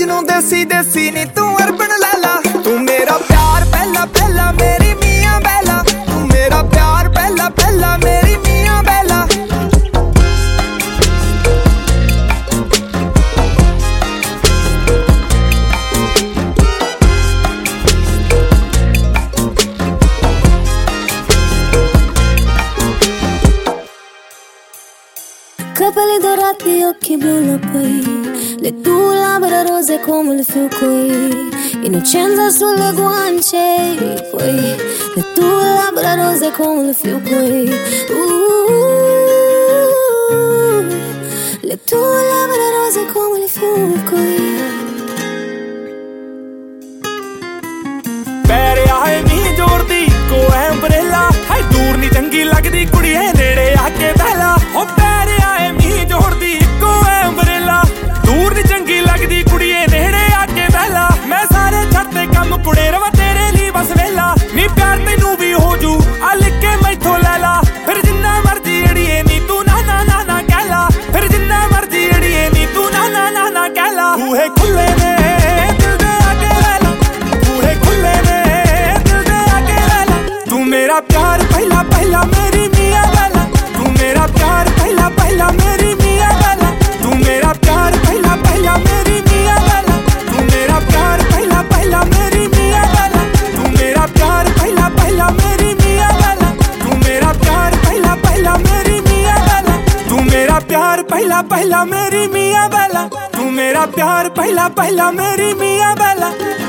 मजनू देसी देसी नी तू अरबन लाला। तू मेरा प्यार पहला पहला मेरी मियां बैला। तू मेरा प्यार पहला पहला मेरी मियां बैला। Capelli dorati, occhi blu la poi, le tue labbra rose come le fiocchi, innocenza sulle guance, poi le tue labbra rose come le fiocchi, le tue labbra rose come le fiocchi। पैरे आए मीं जोर दी को umbrella है दूर नी चंगी लगदी कुड़िए नेड़े आके बहला। ओ पैरे आए मीं जोर दी को एम्ब्रेला दूर नी चंगी लगदी कुड़िए नेड़े आके बहला। मैं सारे छत्ते कम कुड़े रवा तेरे लिए बस वेला। नी प्यार तेनू भी हो जू आ लिख के मैथों ले ला। फिर जिन्ना मर्जी अड़िए नी तू ना ना ना ना कहला। फिर जिन्ना मर्जी अड़िए नी तू ना ना ना ना कहला। बूहे खुले ने दिल दे आके ले ला। बूहे खुले ने मेरा प्यार पहला पहला मेरी मियां बैला। तू मेरा प्यार पहला पहला मेरी मियां बैला। तू मेरा प्यार पहला पहला मेरी मियां बैला। तू मेरा प्यार पहला पहला मेरी मियां बैला। तू मेरा प्यार पहला पहला मेरी मियां बैला। तू मेरा प्यार पहला पहला मेरी मियां बैला। तू मेरा प्यार पहला पहला मेरी मियां बैला। तू मेरा प्यार पहला पहला मेरी मियां बैला।